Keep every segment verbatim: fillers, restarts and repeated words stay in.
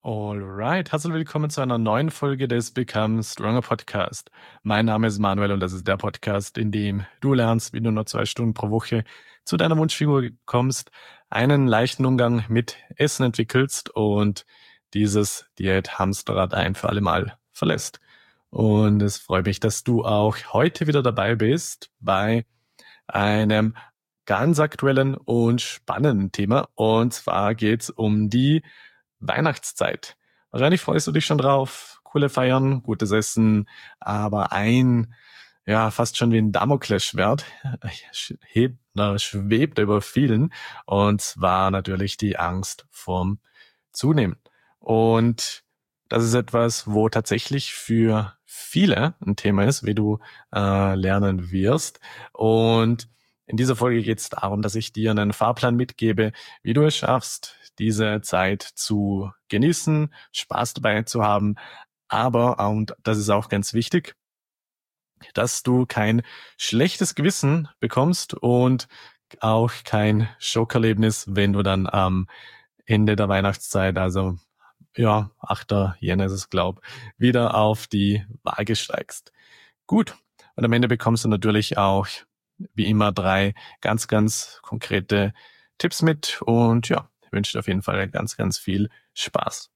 Alright, herzlich willkommen zu einer neuen Folge des Become Stronger Podcast. Mein Name ist Manuel und das ist der Podcast, in dem du lernst, wie du nur zwei Stunden pro Woche zu deiner Wunschfigur kommst, einen leichten Umgang mit Essen entwickelst und dieses Diät-Hamsterrad ein für alle Mal verlässt. Und es freut mich, dass du auch heute wieder dabei bist bei einem ganz aktuellen und spannenden Thema. Und zwar geht's um die Weihnachtszeit. Wahrscheinlich freust du dich schon drauf. Coole Feiern, gutes Essen, aber ein, ja, fast schon wie ein Damoklesschwert hebt, na, schwebt über vielen. Und zwar natürlich die Angst vorm Zunehmen. Und das ist etwas, wo tatsächlich für viele ein Thema ist, wie du äh, lernen wirst. Und in dieser Folge geht es darum, dass ich dir einen Fahrplan mitgebe, wie du es schaffst, diese Zeit zu genießen, Spaß dabei zu haben, aber, und das ist auch ganz wichtig, dass du kein schlechtes Gewissen bekommst und auch kein Schockerlebnis, wenn du dann am Ende der Weihnachtszeit, also ja, achter Jänner ist es, glaub, wieder auf die Waage steigst. Gut, und am Ende bekommst du natürlich auch, wie immer, drei ganz, ganz konkrete Tipps mit und ja, ich wünsche dir auf jeden Fall ganz, ganz viel Spaß.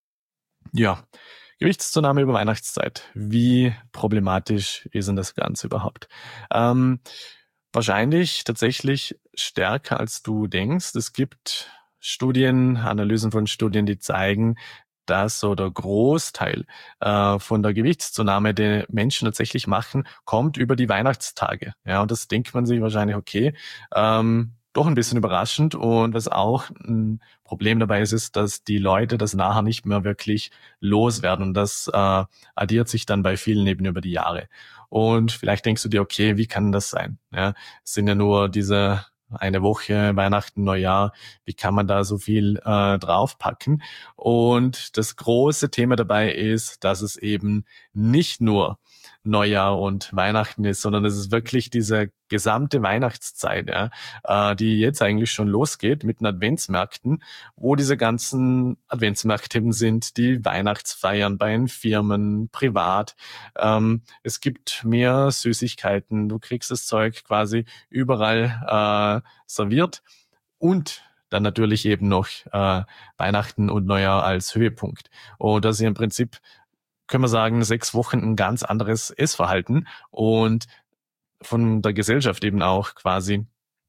Ja, Gewichtszunahme über Weihnachtszeit. Wie problematisch ist denn das Ganze überhaupt? Ähm, wahrscheinlich tatsächlich stärker, als du denkst. Es gibt Studien, Analysen von Studien, die zeigen, dass so der Großteil äh, von der Gewichtszunahme, die Menschen tatsächlich machen, kommt über die Weihnachtstage. Ja, und das denkt man sich wahrscheinlich, okay, ähm, doch ein bisschen überraschend. Und was auch ein Problem dabei ist, ist, dass die Leute das nachher nicht mehr wirklich loswerden. Und das äh, addiert sich dann bei vielen eben über die Jahre. Und vielleicht denkst du dir, okay, wie kann das sein? Ja, es sind ja nur diese eine Woche, Weihnachten, Neujahr, wie kann man da so viel äh, draufpacken? Und das große Thema dabei ist, dass es eben nicht nur Neujahr und Weihnachten ist, sondern es ist wirklich diese gesamte Weihnachtszeit, ja, äh, die jetzt eigentlich schon losgeht mit den Adventsmärkten, wo diese ganzen Adventsmärkte eben sind, die Weihnachtsfeiern bei den Firmen, privat. Ähm, es gibt mehr Süßigkeiten, du kriegst das Zeug quasi überall äh, serviert und dann natürlich eben noch äh, Weihnachten und Neujahr als Höhepunkt. Und das ist ja im Prinzip, können wir sagen, sechs Wochen ein ganz anderes Essverhalten und von der Gesellschaft eben auch quasi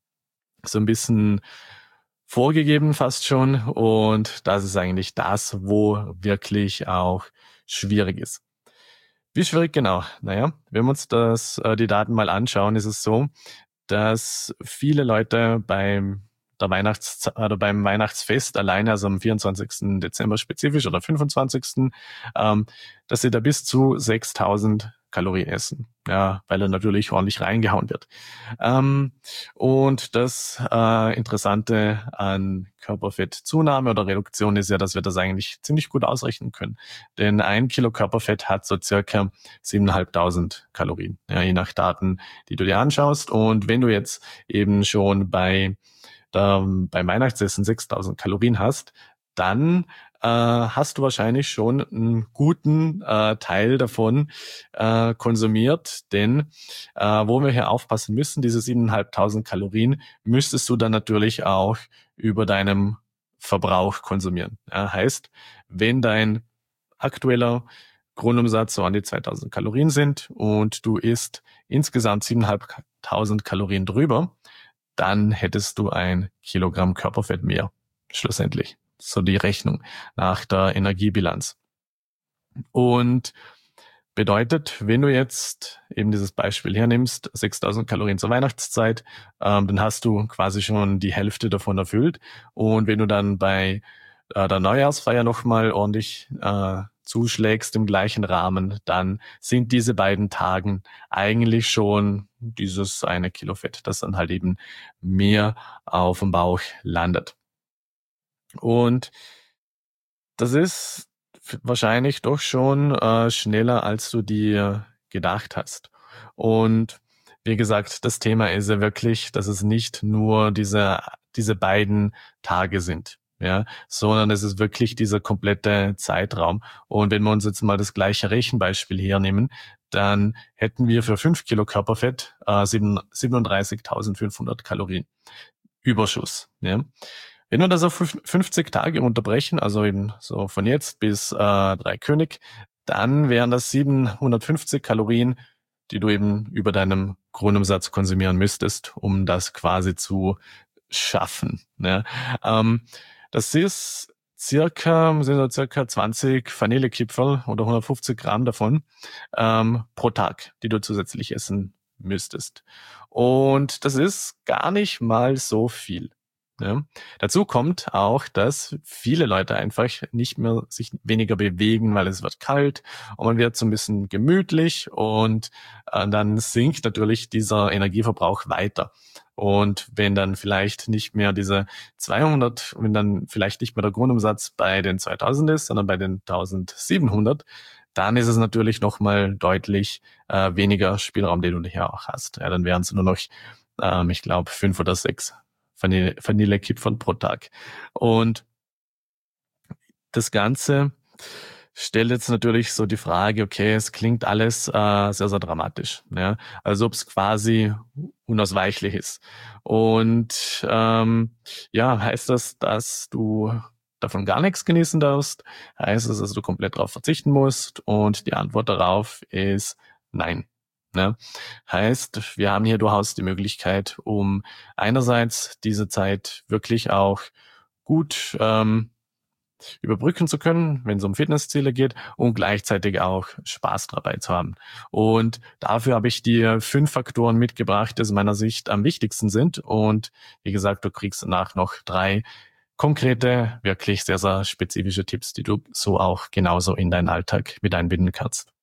so ein bisschen vorgegeben fast schon. Und das ist eigentlich das, wo wirklich auch schwierig ist. Wie schwierig genau? Naja, wenn wir uns das, äh, die Daten mal anschauen, ist es so, dass viele Leute beim der Weihnachts oder beim Weihnachtsfest alleine, also am vierundzwanzigsten Dezember spezifisch oder fünfundzwanzigsten, ähm, dass sie da bis zu sechstausend Kalorien essen. Ja, weil er natürlich ordentlich reingehauen wird. Ähm, und das äh, Interessante an Körperfettzunahme oder Reduktion ist ja, dass wir das eigentlich ziemlich gut ausrechnen können. Denn ein Kilo Körperfett hat so circa siebentausendfünfhundert Kalorien, ja, je nach Daten, die du dir anschaust. Und wenn du jetzt eben schon bei der, beim Weihnachtsessen sechstausend Kalorien hast, dann äh, hast du wahrscheinlich schon einen guten äh, Teil davon äh, konsumiert, denn äh, wo wir hier aufpassen müssen, diese siebentausendfünfhundert Kalorien müsstest du dann natürlich auch über deinem Verbrauch konsumieren. Ja, heißt, wenn dein aktueller Grundumsatz so an die zweitausend Kalorien sind und du isst insgesamt siebentausendfünfhundert Kalorien drüber, dann hättest du ein Kilogramm Körperfett mehr, schlussendlich. So die Rechnung nach der Energiebilanz. Und bedeutet, wenn du jetzt eben dieses Beispiel hernimmst, sechstausend Kalorien zur Weihnachtszeit, ähm, dann hast du quasi schon die Hälfte davon erfüllt. Und wenn du dann bei äh, der Neujahrsfeier nochmal ordentlich äh, zuschlägst im gleichen Rahmen, dann sind diese beiden Tagen eigentlich schon dieses eine Kilo Fett, das dann halt eben mehr auf dem Bauch landet. Und das ist wahrscheinlich doch schon äh, schneller, als du dir gedacht hast. Und wie gesagt, das Thema ist ja wirklich, dass es nicht nur diese, diese beiden Tage sind. ja, sondern es ist wirklich dieser komplette Zeitraum. Und wenn wir uns jetzt mal das gleiche Rechenbeispiel hernehmen, dann hätten wir für fünf Kilo Körperfett äh, siebenunddreißigtausendfünfhundert Kalorien Überschuss. Ja. Wenn wir das auf fünfzig Tage unterbrechen, also eben so von jetzt bis äh, drei König, dann wären das siebenhundertfünfzig Kalorien, die du eben über deinem Grundumsatz konsumieren müsstest, um das quasi zu schaffen. Ja. Ähm, das ist circa, sind so circa zwanzig Vanillekipferl oder hundertfünfzig Gramm davon ähm, pro Tag, die du zusätzlich essen müsstest. Und das ist gar nicht mal so viel. Ja. Dazu kommt auch, dass viele Leute einfach nicht mehr sich weniger bewegen, weil es wird kalt und man wird so ein bisschen gemütlich und äh, dann sinkt natürlich dieser Energieverbrauch weiter. Und wenn dann vielleicht nicht mehr diese zweihundert, wenn dann vielleicht nicht mehr der Grundumsatz bei den zweitausend ist, sondern bei den eintausendsiebenhundert, dann ist es natürlich nochmal deutlich äh, weniger Spielraum, den du hier auch hast. Ja, dann wären es nur noch, ähm, ich glaube, fünf oder sechs Vanille, Vanillekipferl pro Tag. Und das Ganze stellt jetzt natürlich so die Frage, okay, es klingt alles äh, sehr, sehr dramatisch, ja, als ob es quasi unausweichlich ist. Und ähm, ja, heißt das, dass du davon gar nichts genießen darfst? Heißt es, dass du komplett darauf verzichten musst? Und die Antwort darauf ist nein. Ne? Heißt, wir haben hier durchaus die Möglichkeit, um einerseits diese Zeit wirklich auch gut ähm, überbrücken zu können, wenn es um Fitnessziele geht und gleichzeitig auch Spaß dabei zu haben. Und dafür habe ich dir fünf Faktoren mitgebracht, die aus meiner Sicht am wichtigsten sind. Und wie gesagt, du kriegst danach noch drei konkrete, wirklich sehr, sehr spezifische Tipps, die du so auch genauso in deinen Alltag mit einbinden kannst.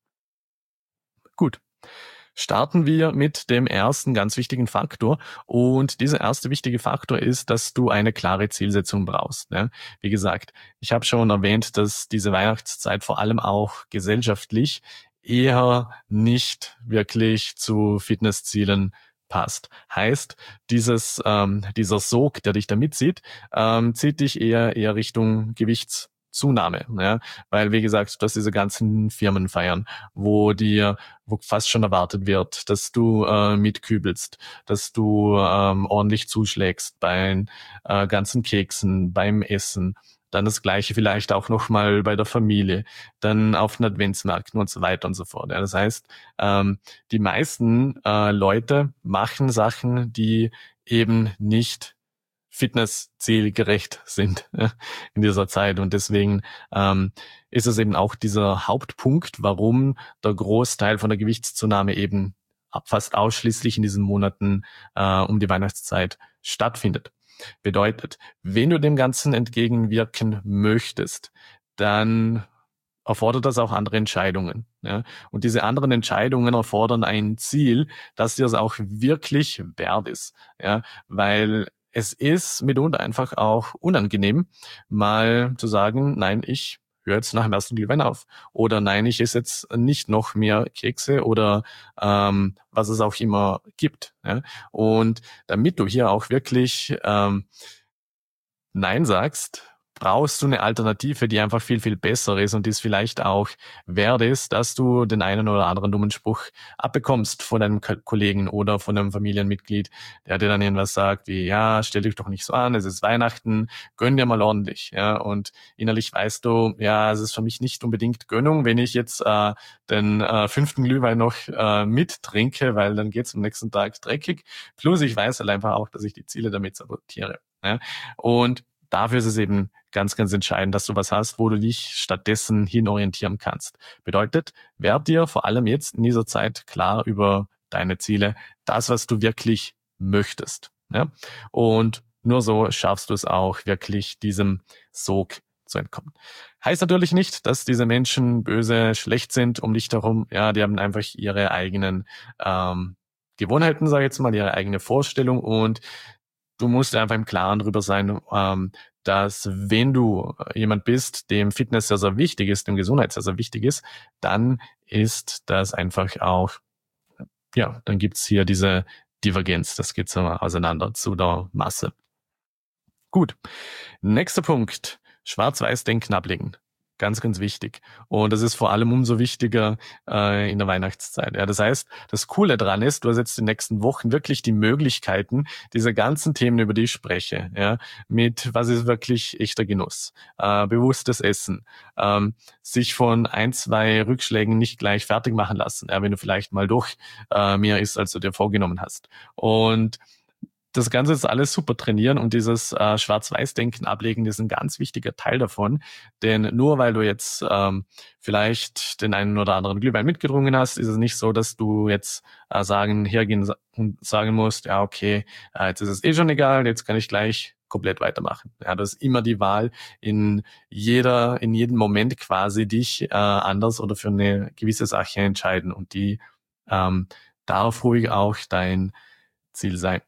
Gut. Starten wir mit dem ersten ganz wichtigen Faktor. Und dieser erste wichtige Faktor ist, dass du eine klare Zielsetzung brauchst. Ne? Wie gesagt, ich habe schon erwähnt, dass diese Weihnachtszeit vor allem auch gesellschaftlich eher nicht wirklich zu Fitnesszielen passt. Heißt, dieses ähm, dieser Sog, der dich da mitzieht, ähm, zieht dich eher eher Richtung Gewichtszunahme. Ja? Weil, wie gesagt, dass diese ganzen Firmen feiern, wo dir wo fast schon erwartet wird, dass du äh, mitkübelst, dass du ähm, ordentlich zuschlägst bei äh, ganzen Keksen, beim Essen. Dann das Gleiche vielleicht auch nochmal bei der Familie, dann auf den Adventsmärkten und so weiter und so fort. Ja, das heißt, ähm, die meisten äh, Leute machen Sachen, die eben nicht fitnesszielgerecht sind ja, in dieser Zeit. Und deswegen ähm, ist es eben auch dieser Hauptpunkt, warum der Großteil von der Gewichtszunahme eben fast ausschließlich in diesen Monaten äh, um die Weihnachtszeit stattfindet. Bedeutet, wenn du dem Ganzen entgegenwirken möchtest, dann erfordert das auch andere Entscheidungen. Ja? Und diese anderen Entscheidungen erfordern ein Ziel, das dir es auch wirklich wert ist. Ja? Weil es ist mitunter einfach auch unangenehm, mal zu sagen, nein, ich höre jetzt nach dem ersten Glühwein auf. Oder nein, ich esse jetzt nicht noch mehr Kekse oder ähm, was es auch immer gibt. Ja? Und damit du hier auch wirklich ähm, Nein sagst, brauchst du eine Alternative, die einfach viel, viel besser ist und die es vielleicht auch wert ist, dass du den einen oder anderen dummen Spruch abbekommst von deinem Kollegen oder von einem Familienmitglied, der dir dann irgendwas sagt wie, ja, stell dich doch nicht so an, es ist Weihnachten, gönn dir mal ordentlich. Ja, und innerlich weißt du, ja, es ist für mich nicht unbedingt Gönnung, wenn ich jetzt äh, den äh, fünften Glühwein noch äh, mittrinke, weil dann geht's am nächsten Tag dreckig. Plus ich weiß halt einfach auch, dass ich die Ziele damit sabotiere. Ja? Und dafür ist es eben ganz, ganz entscheidend, dass du was hast, wo du dich stattdessen hinorientieren kannst. Bedeutet, werd dir vor allem jetzt in dieser Zeit klar über deine Ziele, das, was du wirklich möchtest. Ja? Und nur so schaffst du es auch, wirklich diesem Sog zu entkommen. Heißt natürlich nicht, dass diese Menschen böse, schlecht sind um dich herum. Ja, die haben einfach ihre eigenen ähm, Gewohnheiten, sage ich jetzt mal, ihre eigene Vorstellung und du musst einfach im Klaren darüber sein, ähm, dass wenn du jemand bist, dem Fitness sehr, sehr wichtig ist, dem Gesundheit sehr, sehr wichtig ist, dann ist das einfach auch, ja, dann gibt's hier diese Divergenz, das geht so auseinander zu der Masse. Gut. Nächster Punkt. Schwarz-Weiß-Denken ablegen. Ganz, ganz wichtig. Und das ist vor allem umso wichtiger äh, in der Weihnachtszeit. Ja, das heißt, das Coole dran ist, du hast jetzt die nächsten Wochen wirklich die Möglichkeiten, diese ganzen Themen, über die ich spreche, ja, mit was ist wirklich echter Genuss, äh, bewusstes Essen, ähm, sich von ein, zwei Rückschlägen nicht gleich fertig machen lassen, ja, wenn du vielleicht mal doch äh, mehr isst, als du dir vorgenommen hast. Und das Ganze ist alles super trainieren und dieses äh, Schwarz-Weiß-Denken ablegen ist ein ganz wichtiger Teil davon. Denn nur weil du jetzt ähm, vielleicht den einen oder anderen Glühwein mitgedrungen hast, ist es nicht so, dass du jetzt äh, sagen, hergehen sa- und sagen musst, ja okay, äh, jetzt ist es eh schon egal, jetzt kann ich gleich komplett weitermachen. Ja, das ist immer die Wahl in jeder, in jedem Moment quasi dich äh, anders oder für eine gewisse Sache entscheiden und die ähm, darf ruhig auch dein Ziel sein.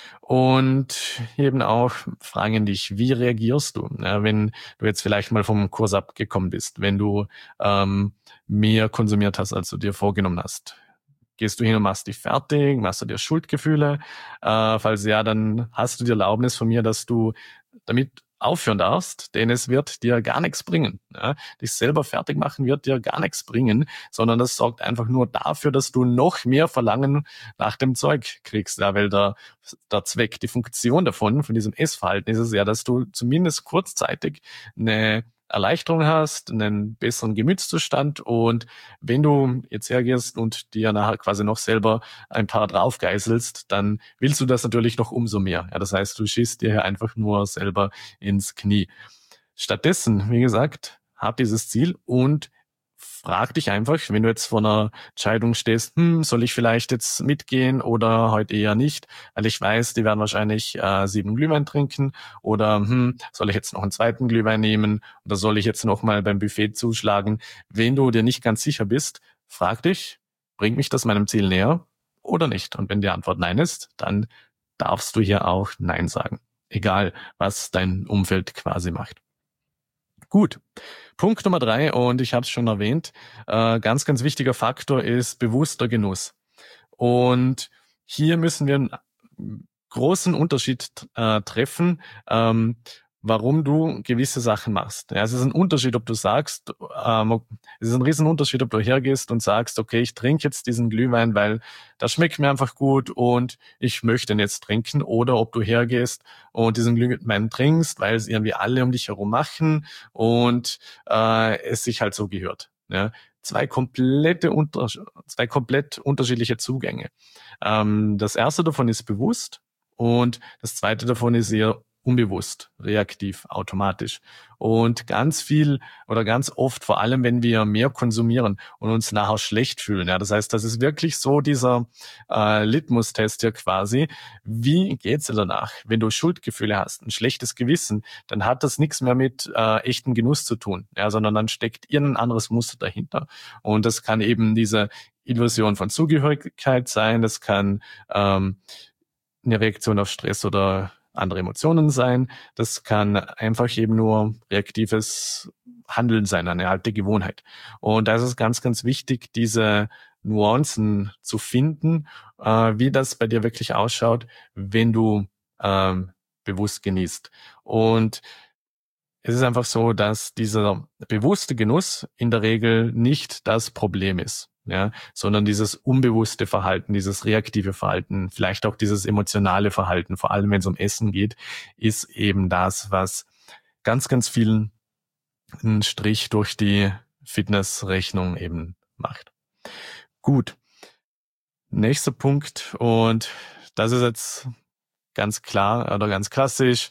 Und eben auch fragen dich, wie reagierst du, ja, wenn du jetzt vielleicht mal vom Kurs abgekommen bist, wenn du ähm, mehr konsumiert hast, als du dir vorgenommen hast? Gehst du hin und machst dich fertig? Machst du dir Schuldgefühle? Äh, falls ja, dann hast du die Erlaubnis von mir, dass du damit aufhören darfst, denn es wird dir gar nichts bringen. Ja? Dich selber fertig machen wird dir gar nichts bringen, sondern das sorgt einfach nur dafür, dass du noch mehr Verlangen nach dem Zeug kriegst. Ja? Weil der, der Zweck, die Funktion davon, von diesem Essverhalten ist es ja, dass du zumindest kurzzeitig eine Erleichterung hast, einen besseren Gemütszustand und wenn du jetzt hergehst und dir nachher quasi noch selber ein paar draufgeißelst, dann willst du das natürlich noch umso mehr. Ja, das heißt, du schießt dir einfach nur selber ins Knie. Stattdessen, wie gesagt, hab dieses Ziel und frag dich einfach, wenn du jetzt vor einer Entscheidung stehst, hm, soll ich vielleicht jetzt mitgehen oder heute eher nicht, weil ich weiß, die werden wahrscheinlich äh, sieben Glühwein trinken oder hm, soll ich jetzt noch einen zweiten Glühwein nehmen oder soll ich jetzt noch mal beim Buffet zuschlagen? Wenn du dir nicht ganz sicher bist, frag dich, bringt mich das meinem Ziel näher oder nicht? Und wenn die Antwort nein ist, dann darfst du hier auch nein sagen. Egal, was dein Umfeld quasi macht. Gut. Punkt Nummer drei, und ich habe es schon erwähnt, äh, ganz, ganz wichtiger Faktor ist bewusster Genuss. Und hier müssen wir einen großen Unterschied äh, treffen, ähm, warum du gewisse Sachen machst. Ja, es ist ein Unterschied, ob du sagst, ähm, es ist ein Riesenunterschied, ob du hergehst und sagst, okay, ich trinke jetzt diesen Glühwein, weil das schmeckt mir einfach gut und ich möchte ihn jetzt trinken, oder ob du hergehst und diesen Glühwein trinkst, weil es irgendwie alle um dich herum machen und äh, es sich halt so gehört. Ja, zwei komplette unter, zwei komplett unterschiedliche Zugänge. Ähm, das erste davon ist bewusst und das zweite davon ist eher unbewusst, reaktiv, automatisch. Und ganz viel oder ganz oft, vor allem wenn wir mehr konsumieren und uns nachher schlecht fühlen. Ja, das heißt, das ist wirklich so dieser äh, Litmus-Test hier quasi. Wie geht's dir danach? Wenn du Schuldgefühle hast, ein schlechtes Gewissen, dann hat das nichts mehr mit äh, echtem Genuss zu tun, ja, sondern dann steckt irgendein anderes Muster dahinter. Und das kann eben diese Illusion von Zugehörigkeit sein, das kann ähm, eine Reaktion auf Stress oder andere Emotionen sein. Das kann einfach eben nur reaktives Handeln sein, eine alte Gewohnheit. Und da ist es ganz, ganz wichtig, diese Nuancen zu finden, äh, wie das bei dir wirklich ausschaut, wenn du ähm, bewusst genießt. Und es ist einfach so, dass dieser bewusste Genuss in der Regel nicht das Problem ist, ja, sondern dieses unbewusste Verhalten, dieses reaktive Verhalten, vielleicht auch dieses emotionale Verhalten, vor allem wenn es um Essen geht, ist eben das, was ganz, ganz vielen einen Strich durch die Fitnessrechnung eben macht. Gut, nächster Punkt, und das ist jetzt ganz klar oder ganz klassisch.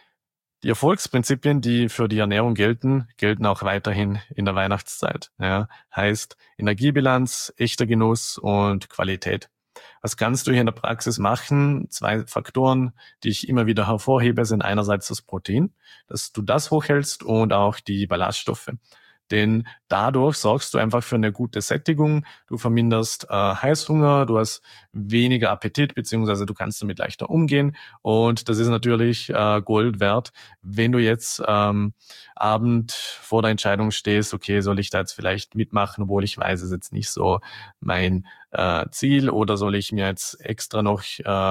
Die Erfolgsprinzipien, die für die Ernährung gelten, gelten auch weiterhin in der Weihnachtszeit. Ja, heißt Energiebilanz, echter Genuss und Qualität. Was kannst du hier in der Praxis machen? Zwei Faktoren, die ich immer wieder hervorhebe, sind einerseits das Protein, dass du das hochhältst, und auch die Ballaststoffe. Denn dadurch sorgst du einfach für eine gute Sättigung, du verminderst äh, Heißhunger, du hast weniger Appetit, beziehungsweise du kannst damit leichter umgehen. Und das ist natürlich äh, Gold wert, wenn du jetzt ähm, Abend vor der Entscheidung stehst, okay, soll ich da jetzt vielleicht mitmachen, obwohl ich weiß, es ist jetzt nicht so mein äh, Ziel, oder soll ich mir jetzt extra noch äh,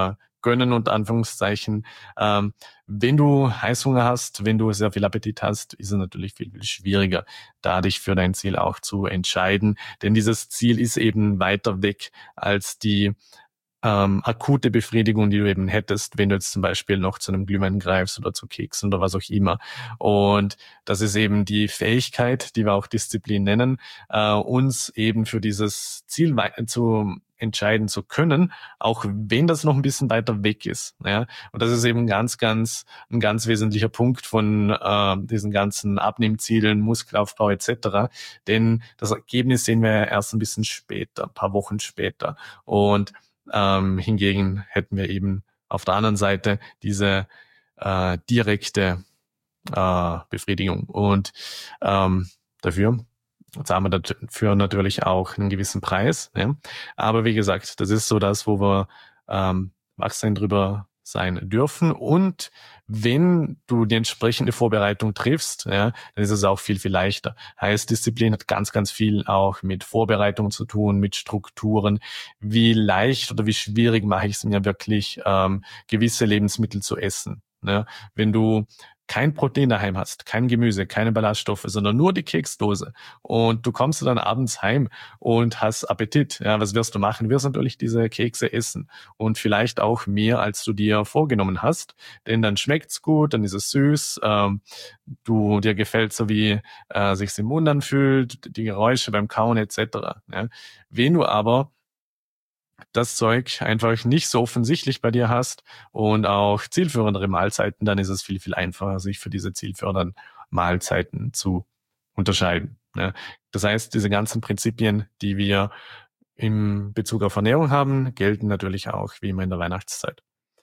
gönnen, unter Anführungszeichen. Ähm, wenn du Heißhunger hast, wenn du sehr viel Appetit hast, ist es natürlich viel, viel schwieriger, da dich für dein Ziel auch zu entscheiden. Denn dieses Ziel ist eben weiter weg als die ähm, akute Befriedigung, die du eben hättest, wenn du jetzt zum Beispiel noch zu einem Glühwein greifst oder zu Keksen oder was auch immer. Und das ist eben die Fähigkeit, die wir auch Disziplin nennen, äh, uns eben für dieses Ziel zu entscheiden zu können, auch wenn das noch ein bisschen weiter weg ist. Ja? Und das ist eben ganz, ganz ein ganz wesentlicher Punkt von äh, diesen ganzen Abnehmzielen, Muskelaufbau et cetera. Denn das Ergebnis sehen wir ja erst ein bisschen später, ein paar Wochen später. Und Ähm, hingegen hätten wir eben auf der anderen Seite diese äh, direkte äh, Befriedigung. Und ähm, dafür zahlen wir dafür natürlich auch einen gewissen Preis. Ja? Aber wie gesagt, das ist so das, wo wir ähm, wachsam drüber sein dürfen. Und wenn du die entsprechende Vorbereitung triffst, ja, dann ist es auch viel, viel leichter. Heißt, Disziplin hat ganz, ganz viel auch mit Vorbereitung zu tun, mit Strukturen. Wie leicht oder wie schwierig mache ich es mir wirklich, ähm, gewisse Lebensmittel zu essen. Ne? Wenn du kein Protein daheim hast, kein Gemüse, keine Ballaststoffe, sondern nur die Keksdose und du kommst dann abends heim und hast Appetit, ja, was wirst du machen? Du wirst natürlich diese Kekse essen und vielleicht auch mehr, als du dir vorgenommen hast, denn dann schmeckt's gut, dann ist es süß, ähm, du dir gefällt so wie äh, sich's im Mund anfühlt, die Geräusche beim Kauen et cetera. Ja. Wenn du aber das Zeug einfach nicht so offensichtlich bei dir hast und auch zielführendere Mahlzeiten, dann ist es viel, viel einfacher, sich für diese zielführenden Mahlzeiten zu unterscheiden. Ja. Das heißt, diese ganzen Prinzipien, die wir im Bezug auf Ernährung haben, gelten natürlich auch wie immer in der Weihnachtszeit.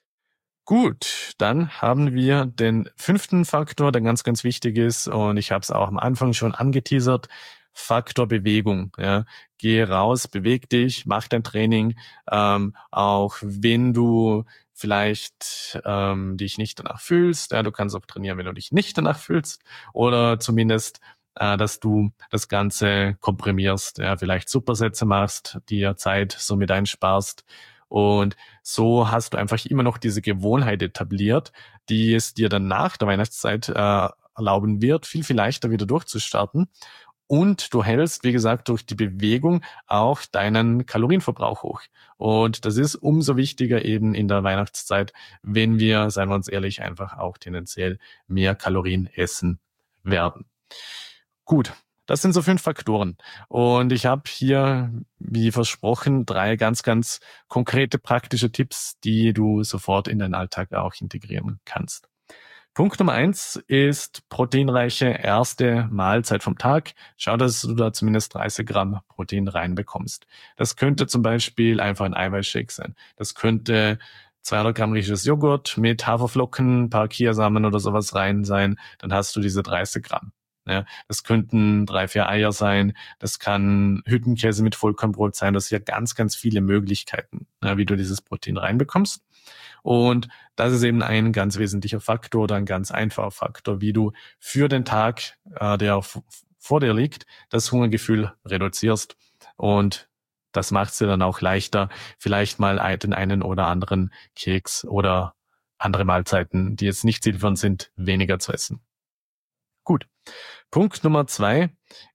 Gut, dann haben wir den fünften Faktor, der ganz, ganz wichtig ist, und ich habe es auch am Anfang schon angeteasert, Faktor Bewegung. Ja. Geh raus, beweg dich, mach dein Training, ähm, auch wenn du vielleicht ähm, dich nicht danach fühlst. Ja, du kannst auch trainieren, wenn du dich nicht danach fühlst, oder zumindest, äh, dass du das Ganze komprimierst, ja, vielleicht Supersätze machst, dir Zeit somit einsparst. Und so hast du einfach immer noch diese Gewohnheit etabliert, die es dir dann nach der Weihnachtszeit äh, erlauben wird, viel, viel leichter wieder durchzustarten. Und du hältst, wie gesagt, durch die Bewegung auch deinen Kalorienverbrauch hoch. Und das ist umso wichtiger eben in der Weihnachtszeit, wenn wir, seien wir uns ehrlich, einfach auch tendenziell mehr Kalorien essen werden. Gut, das sind so fünf Faktoren. Und ich habe hier, wie versprochen, drei ganz, ganz konkrete praktische Tipps, die du sofort in deinen Alltag auch integrieren kannst. Punkt Nummer eins ist proteinreiche erste Mahlzeit vom Tag. Schau, dass du da zumindest dreißig Gramm Protein reinbekommst. Das könnte zum Beispiel einfach ein Eiweißshake sein. Das könnte zweihundert Gramm griechisches Joghurt mit Haferflocken, ein paar Chiasamen oder sowas rein sein. Dann hast du diese dreißig Gramm. Ja, das könnten drei, vier Eier sein. Das kann Hüttenkäse mit Vollkornbrot sein. Das sind ja ganz, ganz viele Möglichkeiten, ja, wie du dieses Protein reinbekommst. Und das ist eben ein ganz wesentlicher Faktor oder ein ganz einfacher Faktor, wie du für den Tag, äh, der f- vor dir liegt, das Hungergefühl reduzierst. Und das macht es dir dann auch leichter, vielleicht mal ein- den einen oder anderen Keks oder andere Mahlzeiten, die jetzt nicht zielführend sind, weniger zu essen. Gut. Punkt Nummer zwei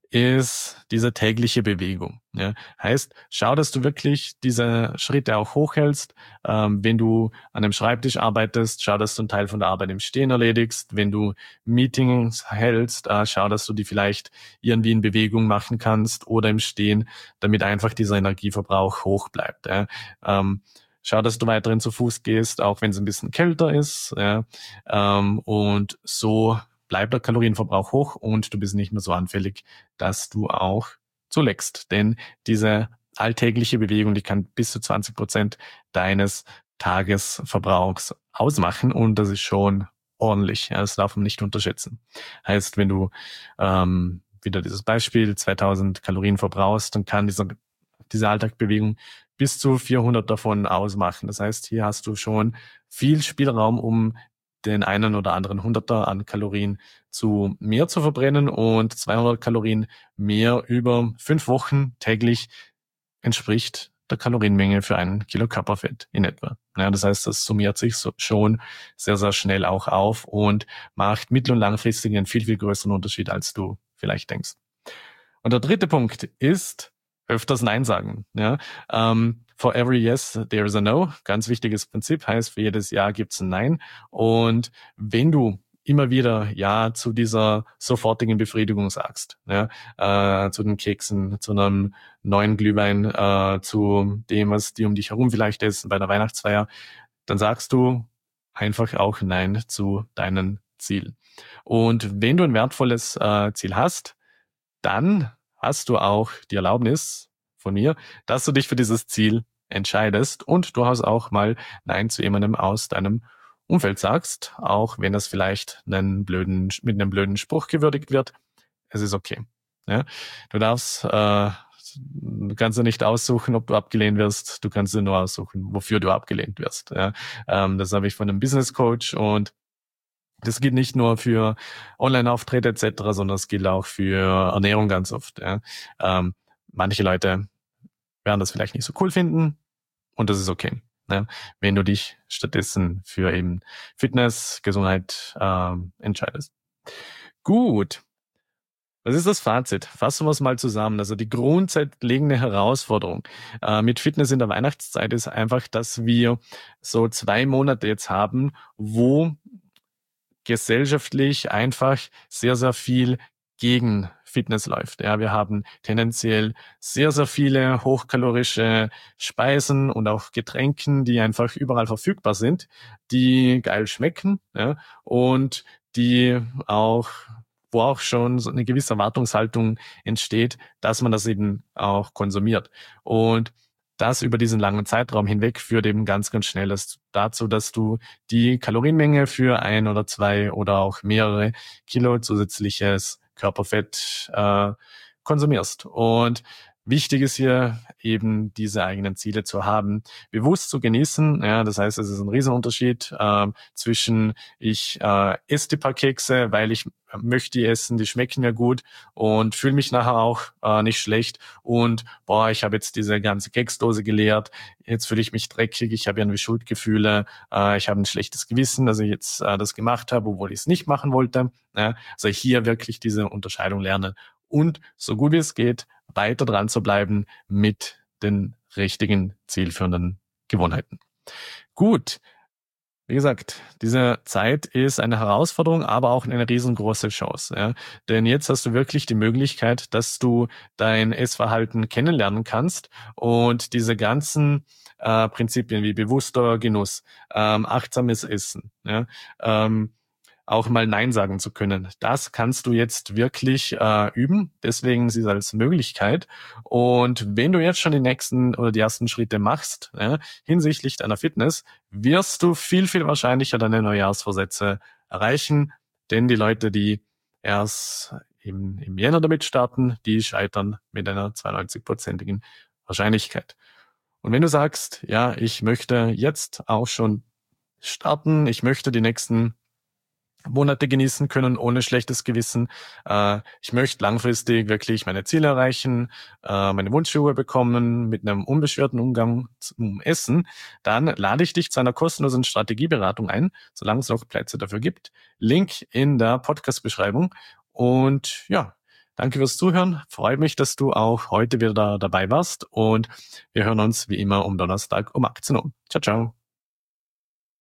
ist diese tägliche Bewegung. Ja. Heißt, schau, dass du wirklich diese Schritte auch hochhältst. Ähm, wenn du an einem Schreibtisch arbeitest, schau, dass du einen Teil von der Arbeit im Stehen erledigst. Wenn du Meetings hältst, äh, schau, dass du die vielleicht irgendwie in Bewegung machen kannst oder im Stehen, damit einfach dieser Energieverbrauch hoch bleibt. Ja. Ähm, schau, dass du weiterhin zu Fuß gehst, auch wenn es ein bisschen kälter ist. Ja. Ähm, und so bleibt der Kalorienverbrauch hoch und du bist nicht mehr so anfällig, dass du auch zuleckst. Denn diese alltägliche Bewegung, die kann bis zu zwanzig Prozent deines Tagesverbrauchs ausmachen und das ist schon ordentlich. Ja, das darf man nicht unterschätzen. Heißt, wenn du ähm, wieder dieses Beispiel zweitausend Kalorien verbrauchst, dann kann dieser, diese Alltagsbewegung bis zu vierhundert davon ausmachen. Das heißt, hier hast du schon viel Spielraum, um den einen oder anderen Hunderter an Kalorien zu mehr zu verbrennen und zweihundert Kalorien mehr über fünf Wochen täglich entspricht der Kalorienmenge für ein Kilo Körperfett in etwa. Ja, das heißt, das summiert sich so schon sehr, sehr schnell auch auf und macht mittel- und langfristig einen viel, viel größeren Unterschied, als du vielleicht denkst. Und der dritte Punkt ist öfters Nein sagen. Ja, ähm, for every yes, there is a no. Ganz wichtiges Prinzip, heißt, für jedes Ja gibt's ein Nein. Und wenn du immer wieder Ja zu dieser sofortigen Befriedigung sagst, ja, äh, zu den Keksen, zu einem neuen Glühwein, äh, zu dem, was dir um dich herum vielleicht ist, bei der Weihnachtsfeier, dann sagst du einfach auch Nein zu deinen Zielen. Und wenn du ein wertvolles äh, Ziel hast, dann hast du auch die Erlaubnis von mir, dass du dich für dieses Ziel entscheidest und du hast auch mal Nein zu jemandem aus deinem Umfeld sagst, auch wenn das vielleicht einen blöden, mit einem blöden Spruch gewürdigt wird. Es ist okay. Ja? Du darfst, äh, du kannst ja nicht aussuchen, ob du abgelehnt wirst. Du kannst dir nur aussuchen, wofür du abgelehnt wirst. Ja? Ähm, das habe ich von einem Business Coach und das gilt nicht nur für Online-Auftritte et cetera, sondern es gilt auch für Ernährung ganz oft. Ja. Ähm, manche Leute werden das vielleicht nicht so cool finden und das ist okay. Ja. Wenn du dich stattdessen für eben Fitness, Gesundheit ähm, entscheidest. Gut. Was ist das Fazit? Fassen wir es mal zusammen. Also die grundlegende Herausforderung äh, mit Fitness in der Weihnachtszeit ist einfach, dass wir so zwei Monate jetzt haben, wo gesellschaftlich einfach sehr, sehr viel gegen Fitness läuft. Ja, wir haben tendenziell sehr, sehr viele hochkalorische Speisen und auch Getränken, die einfach überall verfügbar sind, die geil schmecken, ja, und die auch, wo auch schon so eine gewisse Erwartungshaltung entsteht, dass man das eben auch konsumiert. Und das über diesen langen Zeitraum hinweg führt eben ganz, ganz schnell dazu, dass du die Kalorienmenge für ein oder zwei oder auch mehrere Kilo zusätzliches Körperfett äh, konsumierst. Und wichtig ist hier eben diese eigenen Ziele zu haben, bewusst zu genießen. Ja, das heißt, es ist ein Riesenunterschied äh, zwischen ich äh, esse die paar Kekse, weil ich möchte die essen, die schmecken mir gut und fühle mich nachher auch äh, nicht schlecht und boah, ich habe jetzt diese ganze Keksdose geleert, jetzt fühle ich mich dreckig, ich habe irgendwie Schuldgefühle, äh, ich habe ein schlechtes Gewissen, dass ich jetzt äh, das gemacht habe, obwohl ich es nicht machen wollte. Ja, also hier wirklich diese Unterscheidung lernen und so gut wie es geht, weiter dran zu bleiben mit den richtigen zielführenden Gewohnheiten. Gut. Wie gesagt, diese Zeit ist eine Herausforderung, aber auch eine riesengroße Chance. Ja? Denn jetzt hast du wirklich die Möglichkeit, dass du dein Essverhalten kennenlernen kannst und diese ganzen äh, Prinzipien wie bewusster Genuss, ähm, achtsames Essen, ja? ähm, auch mal Nein sagen zu können. Das kannst du jetzt wirklich äh, üben. Deswegen sieh es als Möglichkeit. Und wenn du jetzt schon die nächsten oder die ersten Schritte machst, ja, hinsichtlich deiner Fitness, wirst du viel, viel wahrscheinlicher deine Neujahrsvorsätze erreichen. Denn die Leute, die erst im, im Jänner damit starten, die scheitern mit einer zweiundneunzig-prozentigen Wahrscheinlichkeit. Und wenn du sagst, ja, ich möchte jetzt auch schon starten, ich möchte die nächsten Monate genießen können, ohne schlechtes Gewissen. Äh, ich möchte langfristig wirklich meine Ziele erreichen, äh, meine Wunschfigur bekommen, mit einem unbeschwerten Umgang zum Essen. Dann lade ich dich zu einer kostenlosen Strategieberatung ein, solange es noch Plätze dafür gibt. Link in der Podcast-Beschreibung. Und ja, danke fürs Zuhören. Freut mich, dass du auch heute wieder da dabei warst. Und wir hören uns wie immer um Donnerstag um achtzehn Uhr. Ciao, ciao.